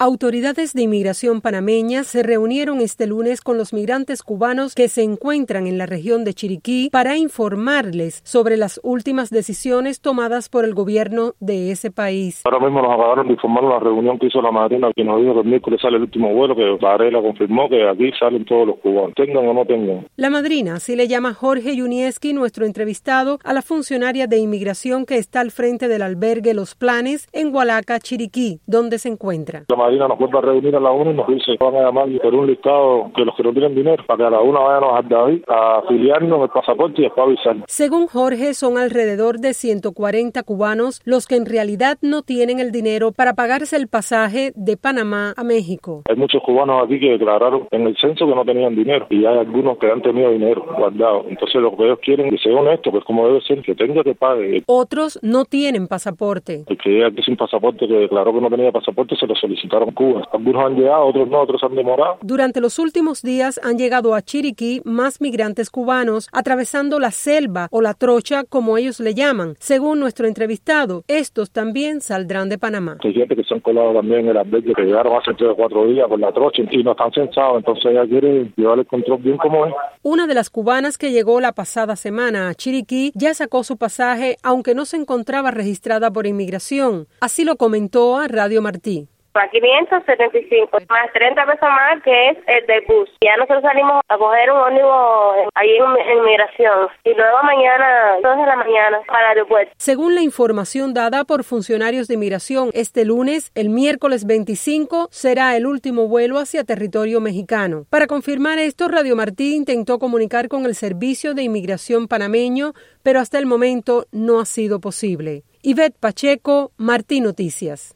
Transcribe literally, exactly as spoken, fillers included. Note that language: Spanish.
Autoridades de inmigración panameñas se reunieron este lunes con los migrantes cubanos que se encuentran en la región de Chiriquí para informarles sobre las últimas decisiones tomadas por el gobierno de ese país. Ahora mismo nos acabaron de informar una reunión que hizo la madrina, que nos dijo que el miércoles sale el último vuelo, que Varela confirmó que aquí salen todos los cubanos, tengan o no tengan. La madrina, así le llama Jorge Yunieski, nuestro entrevistado, a la funcionaria de inmigración que está al frente del albergue Los Planes en Hualaca, Chiriquí, donde se encuentra. La madrina nos vuelve a reunir a la una y nos dice que van a llamar por un listado que los que no tienen dinero, para que a la una vayan a David a afiliarnos el pasaporte y después avisar. Según Jorge, son alrededor de ciento cuarenta cubanos los que en realidad no tienen el dinero para pagarse el pasaje de Panamá a México. Hay muchos cubanos aquí que declararon en el censo que no tenían dinero y hay algunos que han tenido dinero guardado. Entonces lo que ellos quieren que sea honesto, pues como debe ser, que tenga que pague. Otros no tienen pasaporte. El que llega aquí sin pasaporte, que declaró que no tenía pasaporte, se lo solicitaron a Cuba. Algunos han llegado, otros no, otros han demorado. Durante los últimos días han llegado a Chiriquí más migrantes cubanos atravesando la selva o la trocha, como ellos le llaman. Según nuestro entrevistado, estos también saldrán de Panamá. Hay gente que se han colado también en el albergue, que llegaron hace tres o cuatro días por la trocha y no están censados, entonces ella quiere llevar el control bien como es. Una de las cubanas que llegó la pasada semana a Chiriquí ya sacó su pasaje, aunque no se encontraba registrada por inmigración. Así lo comentó a Radio Martí. A quinientos setenta y cinco, más treinta pesos más, que es el del bus. Ya nosotros salimos a coger un ómnibus ahí en, en migración y luego mañana, dos de la mañana, para el aeropuerto. Según la información dada por funcionarios de inmigración, este lunes, el miércoles veinticinco, será el último vuelo hacia territorio mexicano. Para confirmar esto, Radio Martí intentó comunicar con el Servicio de Inmigración panameño, pero hasta el momento no ha sido posible. Ivette Pacheco, Martí Noticias.